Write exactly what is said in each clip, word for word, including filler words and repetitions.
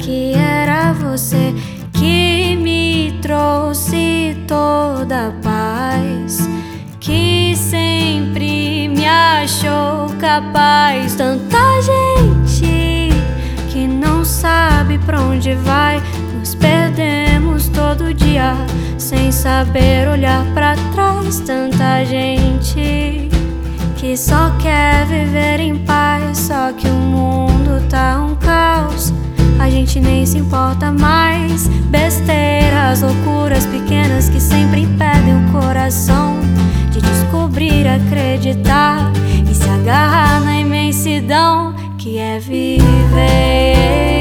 que era você que me trouxe toda a paz, que sempre me achou capaz. Tanta gente que não sabe pra onde vai, nos perdemos todo dia sem saber olhar pra trás. Tanta gente que só quer viver em paz, só que o mundo tá um caos, a gente nem se importa mais. Besteiras, loucuras pequenas que sempre impedem o coração de descobrir, acreditar e se agarrar na imensidão que é viver.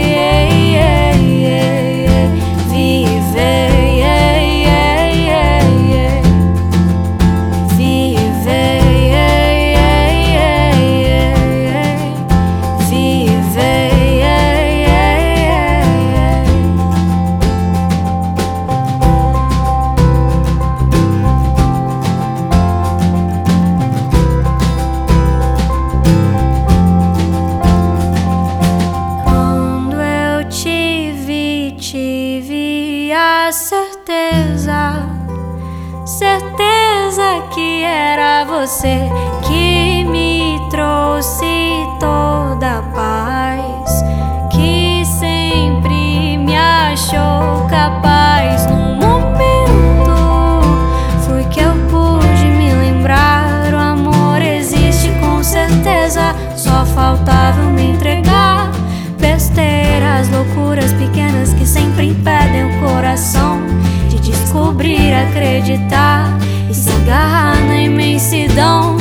Tive a certeza, certeza que era você que me trouxe toda a paz, que sempre me achou capaz. Num momento foi que eu pude me lembrar, o amor existe com certeza, só faltava eu me entregar. Besteiras, loucuras pequenas que sempre impedem o coração de descobrir, acreditar e se agarrar na imensidão